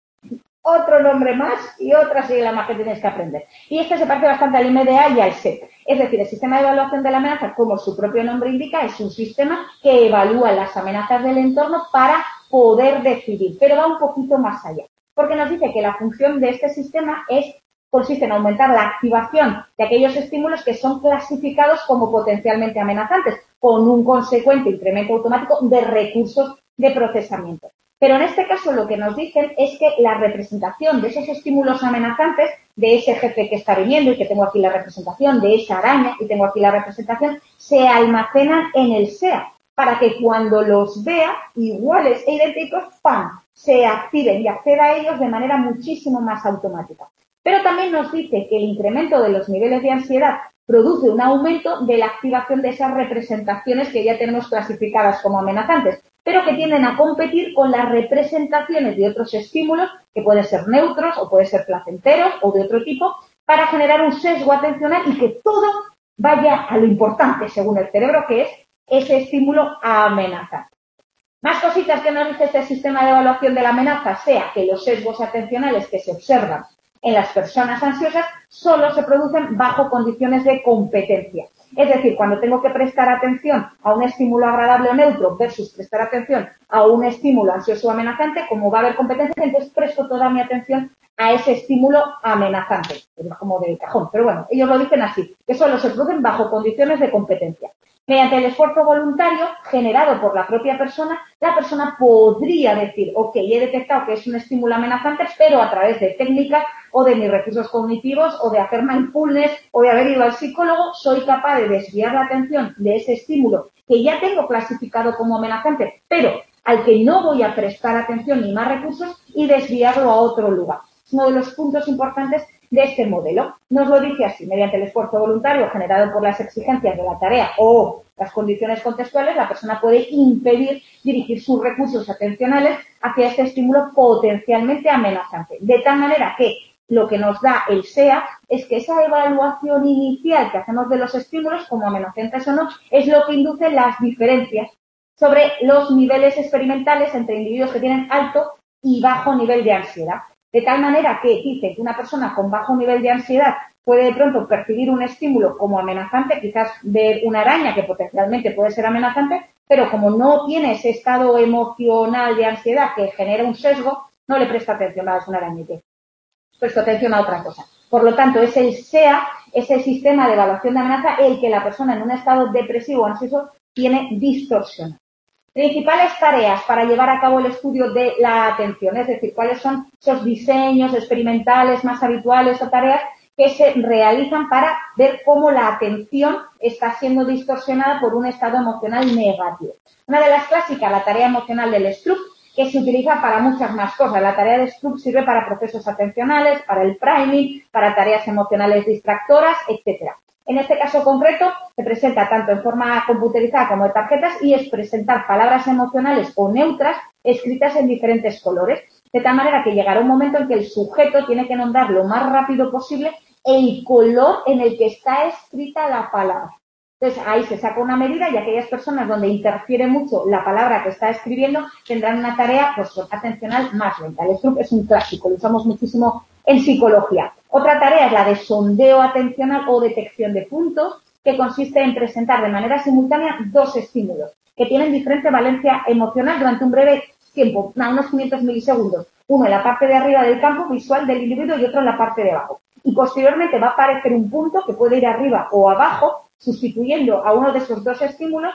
Otro nombre más y otra sigla más que tienes que aprender. Y este se parece bastante al IMDA y al SET. Es decir, el Sistema de Evaluación de la Amenaza, como su propio nombre indica, es un sistema que evalúa las amenazas del entorno para poder decidir, pero va un poquito más allá. Porque nos dice que la función de este sistema consiste en aumentar la activación de aquellos estímulos que son clasificados como potencialmente amenazantes, con un consecuente incremento automático de recursos de procesamiento. Pero en este caso lo que nos dicen es que la representación de esos estímulos amenazantes, de ese jefe que está viniendo y que tengo aquí la representación, de esa araña y tengo aquí la representación, se almacenan en el SEA para que cuando los vea iguales e idénticos, ¡pam!, se activen y acceda a ellos de manera muchísimo más automática. Pero también nos dice que el incremento de los niveles de ansiedad produce un aumento de la activación de esas representaciones que ya tenemos clasificadas como amenazantes, pero que tienden a competir con las representaciones de otros estímulos, que pueden ser neutros o pueden ser placenteros o de otro tipo, para generar un sesgo atencional y que todo vaya a lo importante, según el cerebro, que es ese estímulo amenazante. Más cositas que nos dice este sistema de evaluación de la amenaza, sea que los sesgos atencionales que se observan en las personas ansiosas solo se producen bajo condiciones de competencia. Es decir, cuando tengo que prestar atención a un estímulo agradable o neutro versus prestar atención a un estímulo ansioso o amenazante, como va a haber competencia, entonces presto toda mi atención a ese estímulo amenazante. Es como de cajón, pero bueno, ellos lo dicen así, que solo se producen bajo condiciones de competencia. Mediante el esfuerzo voluntario generado por la propia persona, la persona podría decir, ok, he detectado que es un estímulo amenazante, pero a través de técnicas o de mis recursos cognitivos o de hacer mindfulness o de haber ido al psicólogo, soy capaz de desviar la atención de ese estímulo que ya tengo clasificado como amenazante, pero al que no voy a prestar atención ni más recursos y desviarlo a otro lugar. Es uno de los puntos importantes de este modelo. Nos lo dice así: mediante el esfuerzo voluntario generado por las exigencias de la tarea o las condiciones contextuales, la persona puede impedir dirigir sus recursos atencionales hacia este estímulo potencialmente amenazante. De tal manera que lo que nos da el SEA es que esa evaluación inicial que hacemos de los estímulos, como amenazantes o no, es lo que induce las diferencias sobre los niveles experimentales entre individuos que tienen alto y bajo nivel de ansiedad. De tal manera que dice que una persona con bajo nivel de ansiedad puede de pronto percibir un estímulo como amenazante, quizás ver una araña que potencialmente puede ser amenazante, pero como no tiene ese estado emocional de ansiedad que genera un sesgo, no le presta atención a una araña, presta atención a otra cosa. Por lo tanto, es el SEA, ese sistema de evaluación de amenaza, el que la persona en un estado depresivo o ansioso tiene distorsionado. Principales tareas para llevar a cabo el estudio de la atención, es decir, cuáles son esos diseños experimentales más habituales o tareas que se realizan para ver cómo la atención está siendo distorsionada por un estado emocional negativo. Una de las clásicas, la tarea emocional del Stroop, que se utiliza para muchas más cosas. La tarea de Stroop sirve para procesos atencionales, para el priming, para tareas emocionales distractoras, etcétera. En este caso concreto, se presenta tanto en forma computerizada como de tarjetas y es presentar palabras emocionales o neutras escritas en diferentes colores, de tal manera que llegará un momento en que el sujeto tiene que nombrar lo más rápido posible el color en el que está escrita la palabra. Entonces, ahí se saca una medida y aquellas personas donde interfiere mucho la palabra que está escribiendo tendrán una tarea atencional más lenta. El Stroop es un clásico, lo usamos muchísimo en psicología. Otra tarea es la de sondeo atencional o detección de puntos, que consiste en presentar de manera simultánea dos estímulos que tienen diferente valencia emocional durante un breve tiempo, unos 500 milisegundos. Uno en la parte de arriba del campo visual del individuo y otro en la parte de abajo. Y posteriormente va a aparecer un punto que puede ir arriba o abajo, sustituyendo a uno de esos dos estímulos,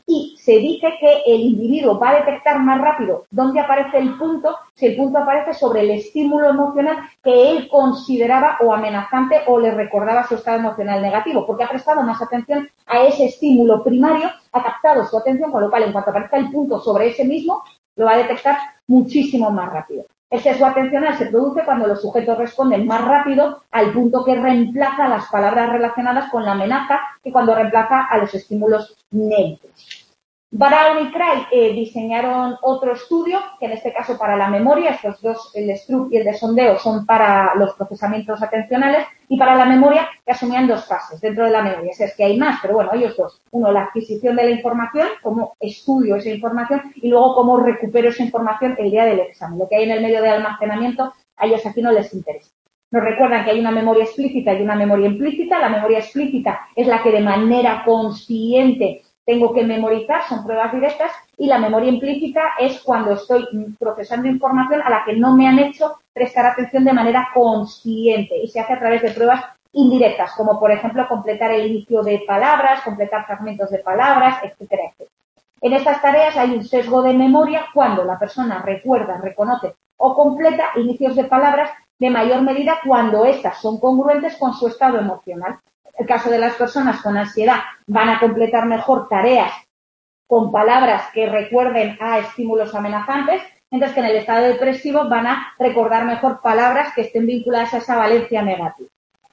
y se dice que el individuo va a detectar más rápido dónde aparece el punto, si el punto aparece sobre el estímulo emocional que él consideraba o amenazante o le recordaba su estado emocional negativo, porque ha prestado más atención a ese estímulo primario, ha captado su atención, con lo cual en cuanto aparezca el punto sobre ese mismo, lo va a detectar muchísimo más rápido. El sesgo atencional se produce cuando los sujetos responden más rápido al punto que reemplaza las palabras relacionadas con la amenaza que cuando reemplaza a los estímulos neutros. Brown y Craig diseñaron otro estudio, que en este caso para la memoria, estos dos, el Stroop y el de sondeo, son para los procesamientos atencionales, y para la memoria, que asumían dos fases dentro de la memoria. Es que hay más, pero bueno, ellos dos. Uno, la adquisición de la información, cómo estudio esa información, y luego cómo recupero esa información el día del examen. Lo que hay en el medio de almacenamiento, a ellos aquí no les interesa. Nos recuerdan que hay una memoria explícita y una memoria implícita. La memoria explícita es la que de manera consciente tengo que memorizar, son pruebas directas, y la memoria implícita es cuando estoy procesando información a la que no me han hecho prestar atención de manera consciente y se hace a través de pruebas indirectas, como por ejemplo completar el inicio de palabras, completar fragmentos de palabras, etcétera, etcétera. En estas tareas hay un sesgo de memoria cuando la persona recuerda, reconoce o completa inicios de palabras de mayor medida cuando éstas son congruentes con su estado emocional. El caso de las personas con ansiedad van a completar mejor tareas con palabras que recuerden a estímulos amenazantes, mientras que en el estado depresivo van a recordar mejor palabras que estén vinculadas a esa valencia negativa.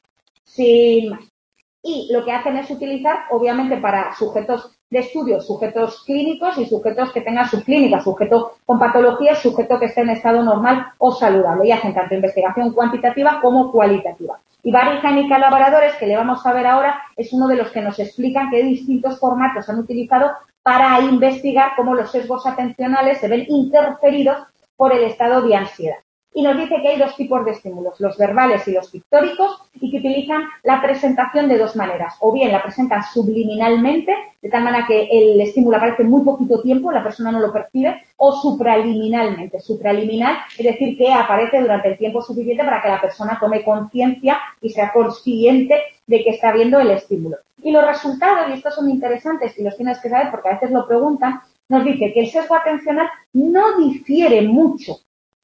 Sin más. Y lo que hacen es utilizar, obviamente, para sujetos de estudio, sujetos clínicos y sujetos que tengan subclínica, sujeto con patologías, sujeto que esté en estado normal o saludable. Y hacen tanto investigación cuantitativa como cualitativa. Y Barrigan y colaboradores, que le vamos a ver ahora, es uno de los que nos explican qué distintos formatos han utilizado para investigar cómo los sesgos atencionales se ven interferidos por el estado de ansiedad. Y nos dice que hay dos tipos de estímulos, los verbales y los pictóricos, y que utilizan la presentación de dos maneras. O bien la presentan subliminalmente, de tal manera que el estímulo aparece en muy poquito tiempo, la persona no lo percibe, o supraliminalmente. Supraliminar es decir que aparece durante el tiempo suficiente para que la persona tome conciencia y sea consciente de que está viendo el estímulo. Y los resultados, y estos son interesantes y los tienes que saber porque a veces lo preguntan, nos dice que el sesgo atencional no difiere mucho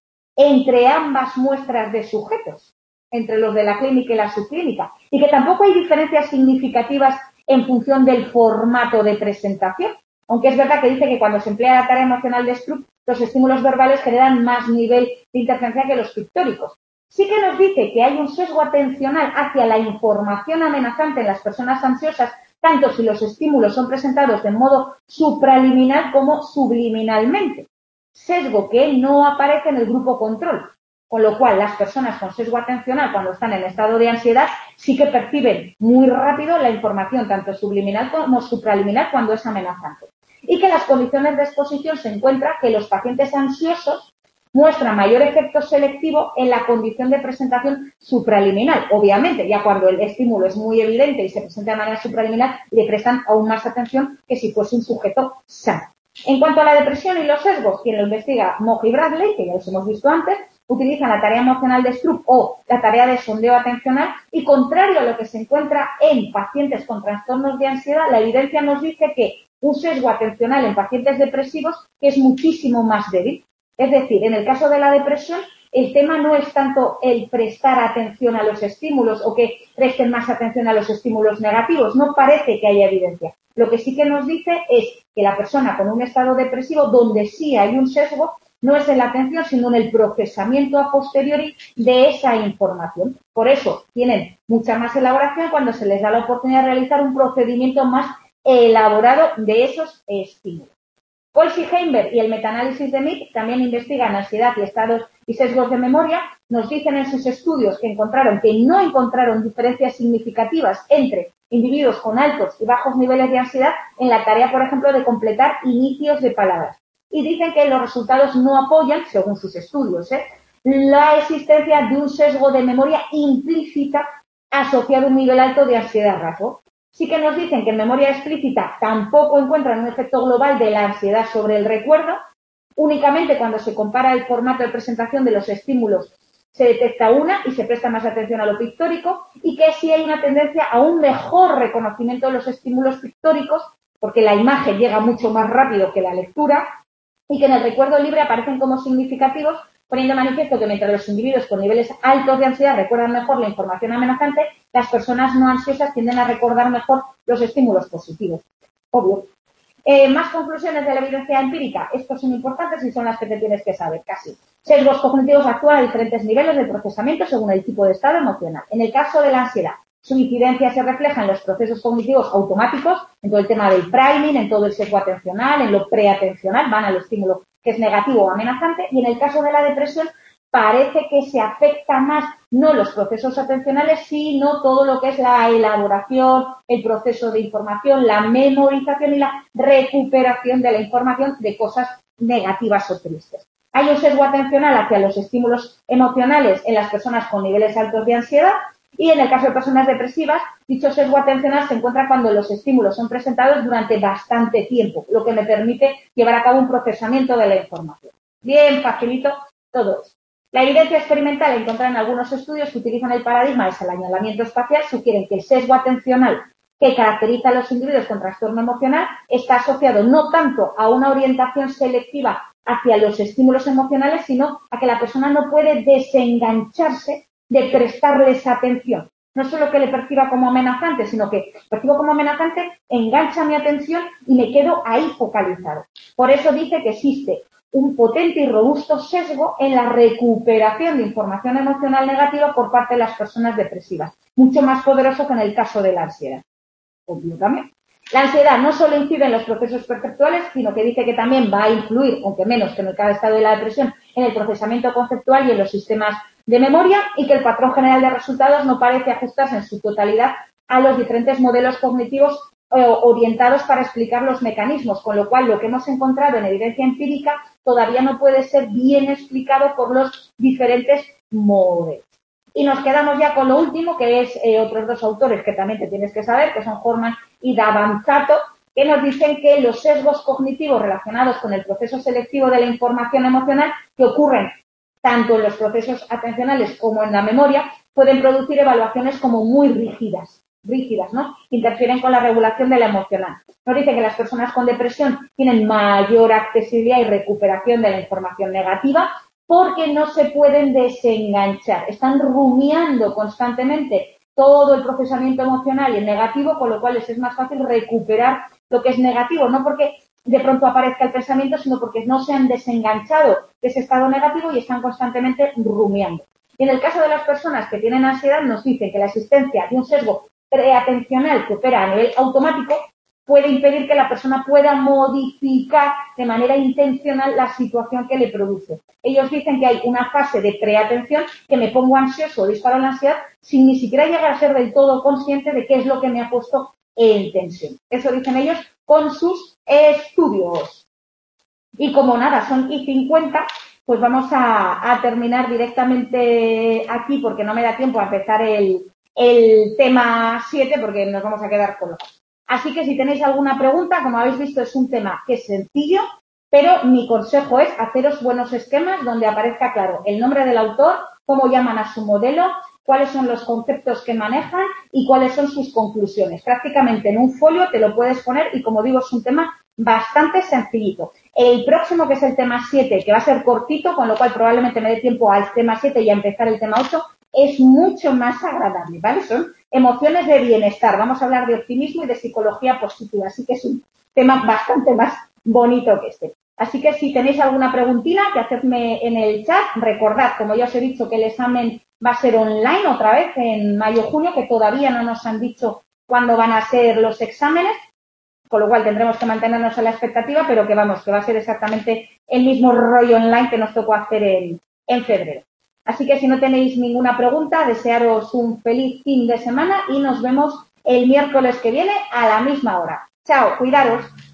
entre ambas muestras de sujetos, entre los de la clínica y la subclínica, y que tampoco hay diferencias significativas en función del formato de presentación, aunque es verdad que dice que cuando se emplea la tarea emocional de Stroop, los estímulos verbales generan más nivel de interferencia que los pictóricos. Sí que nos dice que hay un sesgo atencional hacia la información amenazante en las personas ansiosas, tanto si los estímulos son presentados de modo supraliminar como subliminalmente. Sesgo que no aparece en el grupo control, con lo cual las personas con sesgo atencional cuando están en estado de ansiedad sí que perciben muy rápido la información tanto subliminal como supraliminar cuando es amenazante. Y que las condiciones de exposición se encuentra que los pacientes ansiosos muestran mayor efecto selectivo en la condición de presentación supraliminar. Obviamente, ya cuando el estímulo es muy evidente y se presenta de manera supraliminar, le prestan aún más atención que si fuese un sujeto sano. En cuanto a la depresión y los sesgos, quien lo investiga, Moch y Bradley, que ya los hemos visto antes, utilizan la tarea emocional de Stroop o la tarea de sondeo atencional y, contrario a lo que se encuentra en pacientes con trastornos de ansiedad, la evidencia nos dice que un sesgo atencional en pacientes depresivos que es muchísimo más débil. Es decir, en el caso de la depresión, el tema no es tanto el prestar atención a los estímulos o que presten más atención a los estímulos negativos. No parece que haya evidencia. Lo que sí que nos dice es que la persona con un estado depresivo, donde sí hay un sesgo, no es en la atención, sino en el procesamiento a posteriori de esa información. Por eso tienen mucha más elaboración cuando se les da la oportunidad de realizar un procedimiento más elaborado de esos estímulos. Walsh y Heimberg y el metaanálisis de Mead también investigan ansiedad y estados y sesgos de memoria. Nos dicen en sus estudios que no encontraron diferencias significativas entre individuos con altos y bajos niveles de ansiedad en la tarea, por ejemplo, de completar inicios de palabras. Y dicen que los resultados no apoyan, según sus estudios, la existencia de un sesgo de memoria implícita asociado a un nivel alto de ansiedad rasgo. Sí que nos dicen que en memoria explícita tampoco encuentran un efecto global de la ansiedad sobre el recuerdo, únicamente cuando se compara el formato de presentación de los estímulos se detecta una y se presta más atención a lo pictórico, y que sí hay una tendencia a un mejor reconocimiento de los estímulos pictóricos porque la imagen llega mucho más rápido que la lectura, y que en el recuerdo libre aparecen como significativos, poniendo de manifiesto que mientras los individuos con niveles altos de ansiedad recuerdan mejor la información amenazante, las personas no ansiosas tienden a recordar mejor los estímulos positivos. Obvio. Más conclusiones de la evidencia empírica. Estos son importantes y son las que te tienes que saber, casi. Sesgos cognitivos actúan a diferentes niveles de procesamiento según el tipo de estado emocional. En el caso de la ansiedad, su incidencia se refleja en los procesos cognitivos automáticos, en todo el tema del priming, en todo el sesgo atencional, en lo preatencional, van al estímulo que es negativo o amenazante, y en el caso de la depresión parece que se afecta más no los procesos atencionales, sino todo lo que es la elaboración, el proceso de información, la memorización y la recuperación de la información de cosas negativas o tristes. Hay un sesgo atencional hacia los estímulos emocionales en las personas con niveles altos de ansiedad, y en el caso de personas depresivas, dicho sesgo atencional se encuentra cuando los estímulos son presentados durante bastante tiempo, lo que me permite llevar a cabo un procesamiento de la información. Bien, facilito todo esto. La evidencia experimental encontrada en algunos estudios que utilizan el paradigma del señalamiento espacial sugieren que el sesgo atencional que caracteriza a los individuos con trastorno emocional está asociado no tanto a una orientación selectiva hacia los estímulos emocionales, sino a que la persona no puede desengancharse de prestarles atención. No solo que le perciba como amenazante, sino que percibo como amenazante, engancha mi atención y me quedo ahí focalizado. Por eso dice que existe un potente y robusto sesgo en la recuperación de información emocional negativa por parte de las personas depresivas, mucho más poderoso que en el caso de la ansiedad. Obvio también. La ansiedad no solo incide en los procesos perceptuales, sino que dice que también va a influir, aunque menos que en el cada estado de la depresión, en el procesamiento conceptual y en los sistemas de memoria, y que el patrón general de resultados no parece ajustarse en su totalidad a los diferentes modelos cognitivos orientados para explicar los mecanismos, con lo cual lo que hemos encontrado en evidencia empírica todavía no puede ser bien explicado por los diferentes modelos. Y nos quedamos ya con lo último, que es otros dos autores que también te tienes que saber, que son Horman y Davanzato, que nos dicen que los sesgos cognitivos relacionados con el proceso selectivo de la información emocional que ocurren tanto en los procesos atencionales como en la memoria, pueden producir evaluaciones como muy rígidas, ¿no? Interfieren con la regulación de la emocional. Nos dice que las personas con depresión tienen mayor accesibilidad y recuperación de la información negativa porque no se pueden desenganchar. Están rumiando constantemente todo el procesamiento emocional y el negativo, con lo cual les es más fácil recuperar lo que es negativo, no porque de pronto aparezca el pensamiento, sino porque no se han desenganchado de ese estado negativo y están constantemente rumiando. Y en el caso de las personas que tienen ansiedad, nos dicen que la existencia de un sesgo preatencional que opera a nivel automático puede impedir que la persona pueda modificar de manera intencional la situación que le produce. Ellos dicen que hay una fase de preatención que me pongo ansioso o disparo la ansiedad sin ni siquiera llegar a ser del todo consciente de qué es lo que me ha puesto en tensión. Eso dicen ellos con sus estudios. Y como nada, son y50, pues vamos a terminar directamente aquí porque no me da tiempo a empezar el tema 7 porque nos vamos a quedar con los. Así que si tenéis alguna pregunta, como habéis visto, es un tema que es sencillo, pero mi consejo es haceros buenos esquemas donde aparezca claro el nombre del autor, cómo llaman a su modelo, cuáles son los conceptos que manejan y cuáles son sus conclusiones. Prácticamente en un folio te lo puedes poner y, como digo, es un tema bastante sencillito. El próximo, que es el tema 7, que va a ser cortito, con lo cual probablemente me dé tiempo al tema 7 y a empezar el tema 8, es mucho más agradable, ¿vale? Son emociones de bienestar. Vamos a hablar de optimismo y de psicología positiva, así que es un tema bastante más bonito que este. Así que si tenéis alguna preguntita, que hacedme en el chat. Recordad, como ya os he dicho, que el examen va a ser online otra vez en mayo-junio, que todavía no nos han dicho cuándo van a ser los exámenes, con lo cual tendremos que mantenernos a la expectativa, pero que vamos, que va a ser exactamente el mismo rollo online que nos tocó hacer en febrero. Así que si no tenéis ninguna pregunta, desearos un feliz fin de semana y nos vemos el miércoles que viene a la misma hora. Chao, cuidaros.